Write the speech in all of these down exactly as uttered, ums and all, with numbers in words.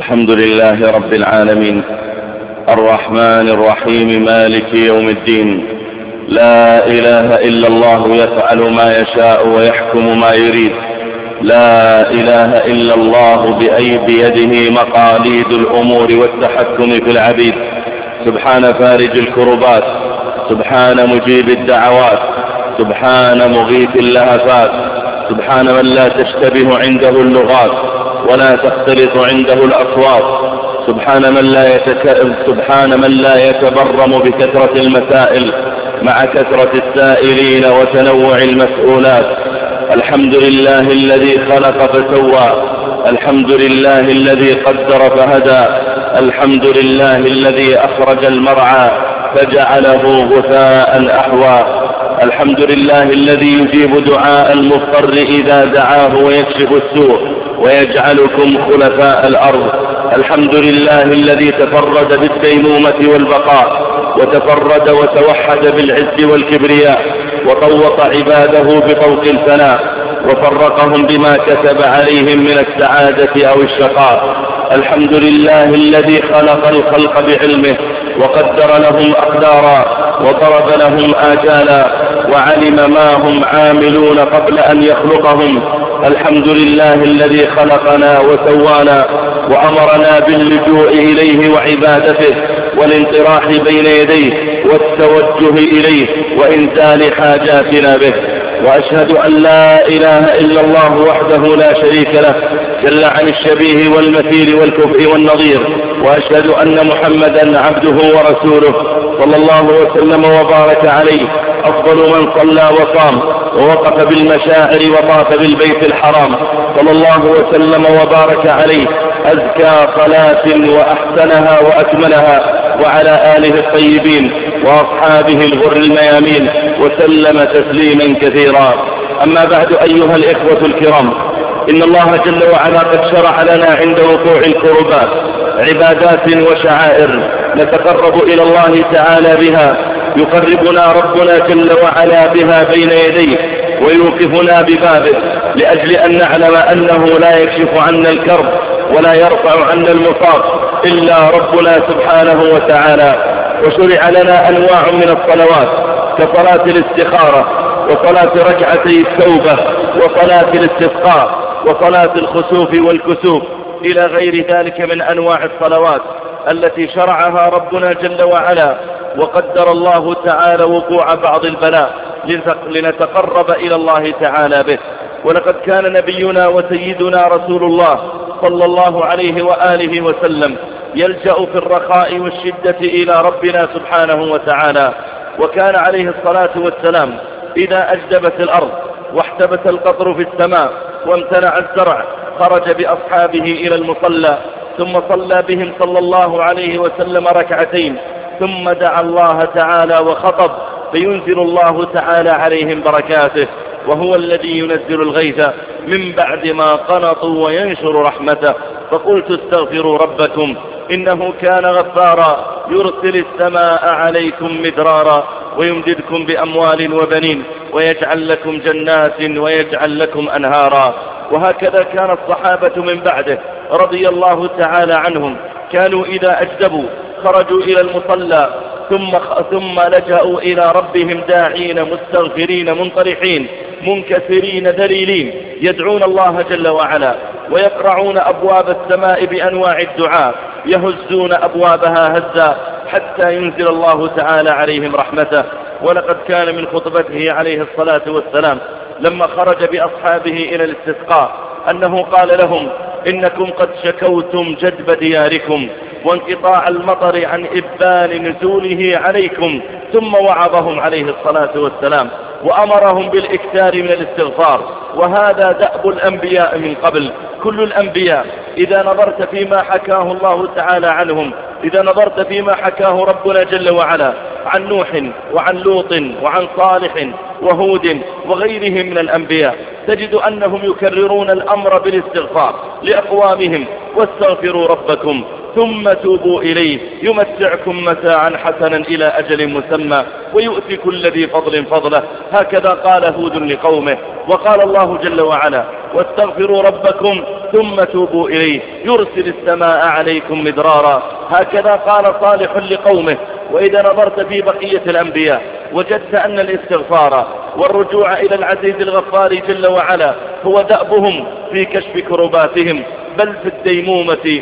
الحمد لله رب العالمين الرحمن الرحيم مالك يوم الدين. لا إله إلا الله يفعل ما يشاء ويحكم ما يريد. لا إله إلا الله بأي بيده مقاليد الأمور والتحكم في العبيد. سبحان فارج الكربات، سبحان مجيب الدعوات، سبحان مغيث اللهفات، سبحان من لا تشتبه عنده اللغات ولا تختلط عنده الأصوات، سبحان من لا يتك... سبحان من لا يتبرم بكثرة المسائل مع كثرة السائلين وتنوع المسؤولات. الحمد لله الذي خلق فسوى، الحمد لله الذي قدر فهدى، الحمد لله الذي أخرج المرعى فجعله غثاء أحوى، الحمد لله الذي يجيب دعاء المضطر إذا دعاه ويكشف السوء ويجعلكم خلفاء الأرض. الحمد لله الذي تفرد بالديمومة والبقاء وتفرد وتوحد بالعز والكبرياء وطوق عباده بطوق الفناء وفرقهم بما كتب عليهم من السعادة أو الشقاء. الحمد لله الذي خلق الخلق بعلمه وقدر لهم أقدارا وضرب لهم آجالا وعلم ما هم عاملون قبل أن يخلقهم. الحمد لله الذي خلقنا وسوانا وأمرنا باللجوء إليه وعبادته والانطراح بين يديه والتوجه إليه وإنزال حاجاتنا به. وأشهد أن لا إله إلا الله وحده لا شريك له جل عن الشبيه والمثيل والكفء والنظير. وأشهد أن محمدا عبده ورسوله صلى الله وسلم وبارك عليه، أفضل من صلى وصام ووقف بالمشاعر وطاف بالبيت الحرام صلى الله وسلم وبارك عليه، أزكى صلاة وأحسنها وأكملها، وعلى آله الطيبين وأصحابه الغر الميامين وسلم تسليما كثيرا. أما بعد أيها الإخوة الكرام، إن الله جل وعلا قد شرع لنا عند وقوع الكربات عبادات وشعائر نتقرب إلى الله تعالى بها، يقربنا ربنا جل وعلا بها بين يديه ويوقفنا ببابه، لأجل أن نعلم أنه لا يكشف عنا الكرب ولا يرفع عنا المصاب إلا ربنا سبحانه وتعالى. وشرع لنا أنواع من الصلوات كصلاة الاستخارة وصلاة ركعتي التوبة وصلاة الاستسقاء وصلاة الخسوف والكسوف إلى غير ذلك من أنواع الصلوات التي شرعها ربنا جل وعلا. وقدر الله تعالى وقوع بعض البلاء لنتقرب إلى الله تعالى به. ولقد كان نبينا وسيدنا رسول الله صلى الله عليه وآله وسلم يلجأ في الرخاء والشدة إلى ربنا سبحانه وتعالى. وكان عليه الصلاة والسلام إذا أجدبت الأرض واحتبس القطر في السماء وامتنع الزرع خرج بأصحابه إلى المصلى ثم صلى بهم صلى الله عليه وسلم ركعتين، ثم دعا الله تعالى وخطب فينزل الله تعالى عليهم بركاته، وهو الذي ينزل الغيث من بعد ما قنطوا وينشر رحمته. فقلت استغفروا ربكم إنه كان غفارا يرسل السماء عليكم مدرارا ويمددكم بأموال وبنين ويجعل لكم جنات ويجعل لكم أنهارا. وهكذا كان الصحابة من بعده رضي الله تعالى عنهم، كانوا إذا أجدبوا خرجوا إلى المصلى ثم, ثم لجأوا إلى ربهم داعين مستغفرين منطرحين منكسرين ذليلين، يدعون الله جل وعلا ويقرعون أبواب السماء بأنواع الدعاء، يهزون أبوابها هزا حتى ينزل الله تعالى عليهم رحمته. ولقد كان من خطبته عليه الصلاة والسلام لما خرج بأصحابه إلى الاستسقاء أنه قال لهم إنكم قد شكوتم جدب دياركم وانقطاع المطر عن إبان نزوله عليكم، ثم وعظهم عليه الصلاة والسلام وأمرهم بالإكثار من الاستغفار. وهذا دأب الأنبياء من قبل. كل الأنبياء إذا نظرت فيما حكاه الله تعالى عنهم، إذا نظرت فيما حكاه ربنا جل وعلا عن نوح وعن لوط وعن صالح وهود وغيرهم من الأنبياء، تجد أنهم يكررون الأمر بالاستغفار لأقوامهم، واستغفروا ربكم ثم توبوا إليه يمتعكم متاعا حسنا إلى أجل مسمى ويؤتي كل ذي فضل فضله. هكذا قال هود لقومه. وقال الله جل وعلا واستغفروا ربكم ثم توبوا إليه يرسل السماء عليكم مدرارا. هكذا قال صالح لقومه. وإذا نظرت في بقية الأنبياء وجدت أن الاستغفار والرجوع إلى العزيز الغفار جل وعلا هو دأبهم في كشف كرباتهم، بل في الديمومة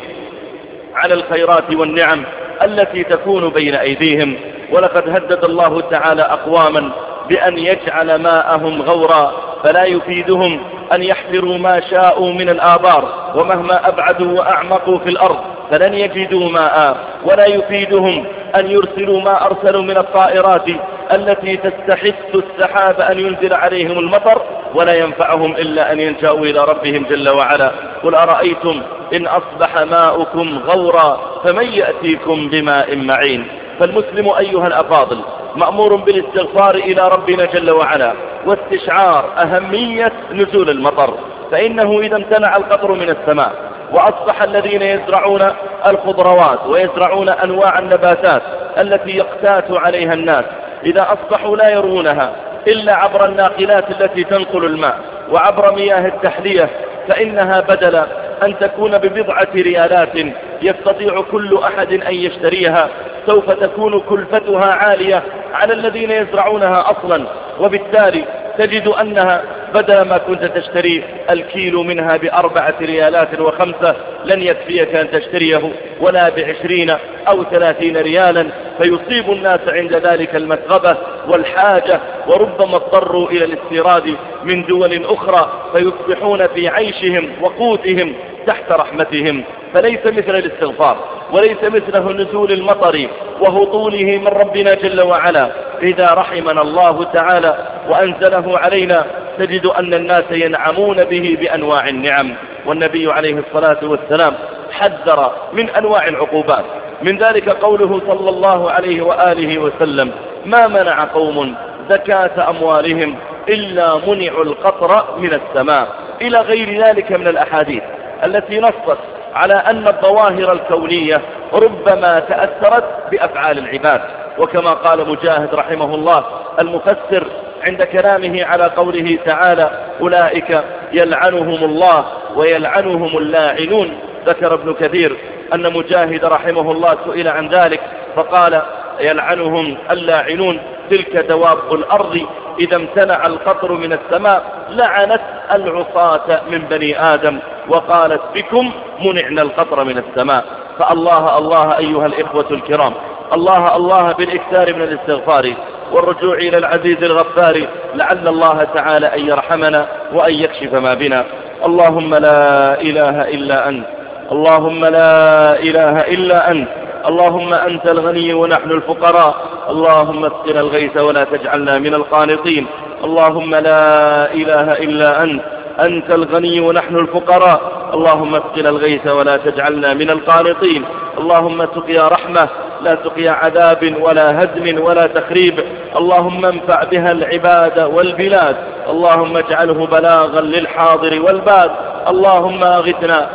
على الخيرات والنعم التي تكون بين أيديهم. ولقد هدد الله تعالى أقواما بأن يجعل ماءهم غورا، فلا يفيدهم أن يحفروا ما شاءوا من الآبار، ومهما أبعدوا وأعمقوا في الأرض فلن يجدوا ماء. ولا يفيدهم أن يرسلوا ما أرسلوا من الطائرات التي تستحث السحاب أن ينزل عليهم المطر، ولا ينفعهم إلا أن ينجأوا إلى ربهم جل وعلا. قل أرأيتم إن أصبح ماؤكم غورا فمن يأتيكم بماء معين. فالمسلم أيها الأفاضل مأمور بالاستغفار إلى ربنا جل وعلا واستشعار أهمية نزول المطر، فإنه إذا امتنع القطر من السماء وأصبح الذين يزرعون الخضروات ويزرعون أنواع النباتات التي يقتات عليها الناس، إذا أصبحوا لا يرونها إلا عبر الناقلات التي تنقل الماء وعبر مياه التحلية، فإنها بدل أن تكون ببضعة ريالات يستطيع كل أحد أن يشتريها سوف تكون كلفتها عالية على الذين يزرعونها أصلا، وبالتالي تجد أنها بدل ما كنت تشتري الكيلو منها بأربعة ريالات وخمسة لن يكفيك أن تشتريه ولا بعشرين أو ثلاثين ريالا، فيصيب الناس عند ذلك المسغبة والحاجة، وربما اضطروا إلى الاستيراد من دول أخرى فيصبحون في عيشهم وقوتهم تحت رحمتهم. فليس مثل الاستغفار وليس مثله نزول المطر وهطوله من ربنا جل وعلا. إذا رحمنا الله تعالى وأنزله علينا تجد أن الناس ينعمون به بأنواع النعم. والنبي عليه الصلاة والسلام حذر من أنواع العقوبات، من ذلك قوله صلى الله عليه وآله وسلم: ما منع قوم زكاة أموالهم إلا منعوا القطر من السماء، إلى غير ذلك من الأحاديث التي نصت على أن الظواهر الكونية ربما تأثرت بأفعال العباد. وكما قال مجاهد رحمه الله المفسر عند كلامه على قوله تعالى: أولئك يلعنهم الله ويلعنهم اللاعنون، ذكر ابن كثير أن مجاهد رحمه الله سئل عن ذلك فقال: يلعنهم اللاعنون تلك دواب الأرض إذا امتنع القطر من السماء لعنت العصاة من بني آدم وقالت بكم منعنا القطر من السماء. فالله الله أيها الإخوة الكرام، الله الله بالإكثار من الاستغفار والرجوع إلى العزيز الغفار، لعل الله تعالى أن يرحمنا وأن يكشف ما بنا. اللهم لا إله إلا أنت، اللهم لا إله إلا أنت، اللهم أنت الغني ونحن الفقراء، اللهم اسقنا الغيث ولا تجعلنا من القانطين. اللهم لا إله إلا أنت، أنت الغني ونحن الفقراء، اللهم اسقنا الغيث ولا تجعلنا من القانطين. اللهم سقيا رحمة لا سقيا عذاب ولا هدم ولا تخريب، اللهم انفع بها العباد والبلاد، اللهم اجعله بلاغا للحاضر والباد. اللهم أغثنا،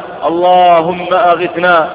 اللهم أغثنا،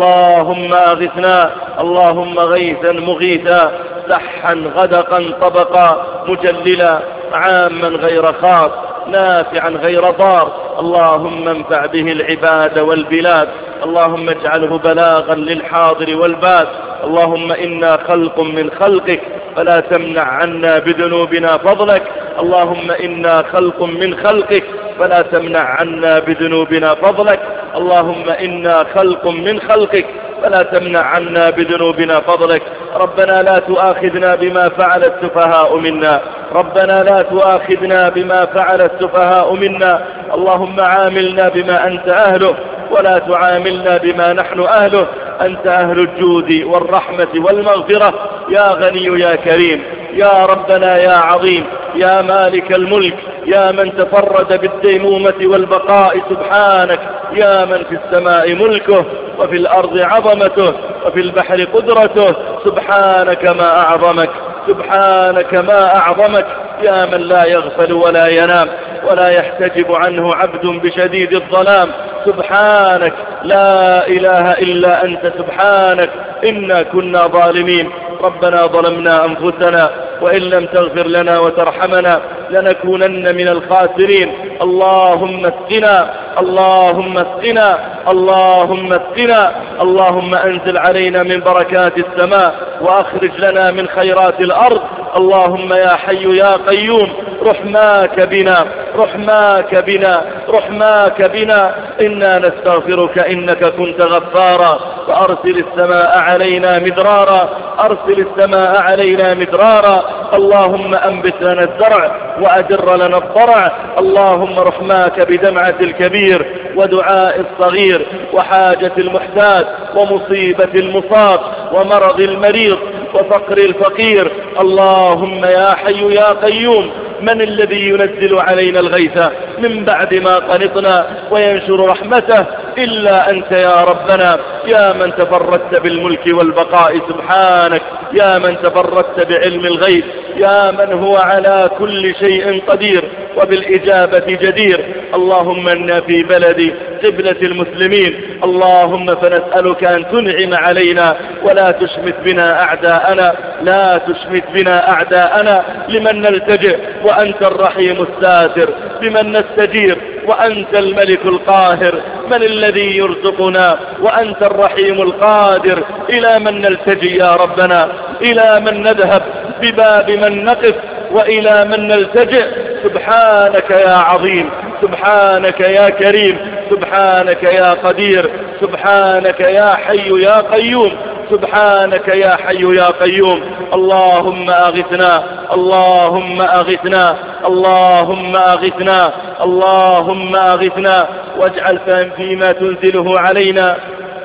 اللهم أغثنا، اللهم غيثا مغيثا، سحا غدقا طبقا، مجللا عاما غير خاص، نافعا غير ضار، اللهم انفع به العباد والبلاد، اللهم اجعله بلاغا للحاضر والباد. اللهم إنا خلق من خلقك فلا تمنع عنا بذنوبنا فضلك، اللهم إنا خلق من خلقك فلا تمنع عنا بذنوبنا فضلك، اللهم إنا خلق من خلقك فلا تمنع عنا بذنوبنا فضلك. ربنا لا تؤاخذنا بما فعل السفهاء منا، ربنا لا تؤاخذنا بما فعل السفهاء منا، اللهم عاملنا بما أنت أهله ولا تعاملنا بما نحن أهله، أنت أهل الجود والرحمة والمغفرة، يا غني يا كريم، يا ربنا يا عظيم، يا مالك الملك، يا من تفرد بالديمومة والبقاء سبحانك، يا من في السماء ملكه وفي الأرض عظمته وفي البحر قدرته، سبحانك ما أعظمك، سبحانك ما أعظمك، يا من لا يغفل ولا ينام ولا يحتجب عنه عبد بشديد الظلام، سبحانك لا إله إلا أنت، سبحانك إنا كنا ظالمين، ربنا ظلمنا أنفسنا وإن لم تغفر لنا وترحمنا لنكونن من الخاسرين. اللهم اسقنا اللهم اسقنا اللهم اسقنا اللهم أنزل علينا من بركات السماء وأخرج لنا من خيرات الأرض. اللهم يا حي يا قيوم رحماك بنا رحماك بنا رحماك بنا إنا نستغفرك إنك كنت غفارا فأرسل السماء علينا مدرارا أرسل السماء علينا مدرارا. اللهم أنبت لنا الزرع وأدر لنا الضرع. اللهم رحماك بدمعة الكبير ودعاء الصغير وحاجة المحتاج ومصيبة المصاب ومرض المريض وفقر الفقير. اللهم يا حي يا قيوم من الذي ينزل علينا الغيث من بعد ما قنطنا وينشر رحمته إلا أنت يا ربنا، يا من تفردت بالملك والبقاء سبحانك، يا من تفردت بعلم الغيب، يا من هو على كل شيء قدير وبالإجابة جدير. اللهم إنا في بلد قبلة المسلمين، اللهم فنسألك أن تنعم علينا ولا تشمت بنا أعداءنا، لا تشمت بنا أعداءنا. لمن نلتجئ وأنت الرحيم الساتر، بمن نستجير وأنت الملك القاهر، من الذي يرزقنا وأنت الرحيم القادر. إلى من نلتجي يا ربنا، إلى من نذهب، بباب من نقف، وإلى من نلتجئ. سبحانك يا عظيم، سبحانك يا كريم، سبحانك يا قدير، سبحانك يا حي يا قيوم، سبحانك يا حي يا قيوم. اللهم أغثنا اللهم أغثنا اللهم أغثنا اللهم أغثنا واجعل فيما تنزله علينا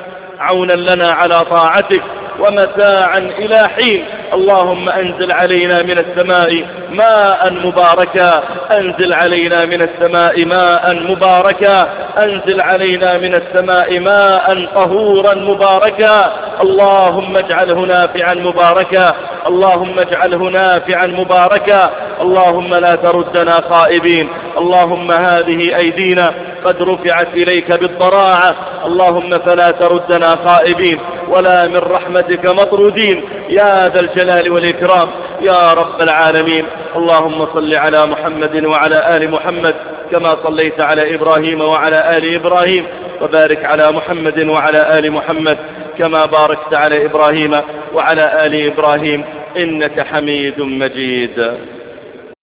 عونا لنا على طاعتك ومتاعا إلى حين. اللهم أنزل علينا من السماء ماء مباركا، أنزل علينا من السماء ماء مباركا، أنزل علينا من السماء ماء طهورا مباركا. اللهم اجعله نافعا مباركا، اللهم اجعله نافعا مباركا. اللهم لا تردنا خائبين. اللهم هذه أيدينا قد رفعت إليك بالضراعة، اللهم فلا تردنا خائبين ولا من رحمتك مطرودين يا ذا الجلال والإكرام يا رب العالمين. اللهم صل على محمد وعلى آل محمد كما صليت على إبراهيم وعلى آل إبراهيم، وبارك على محمد وعلى آل محمد كما باركت على إبراهيم وعلى آل إبراهيم إنك حميد مجيد.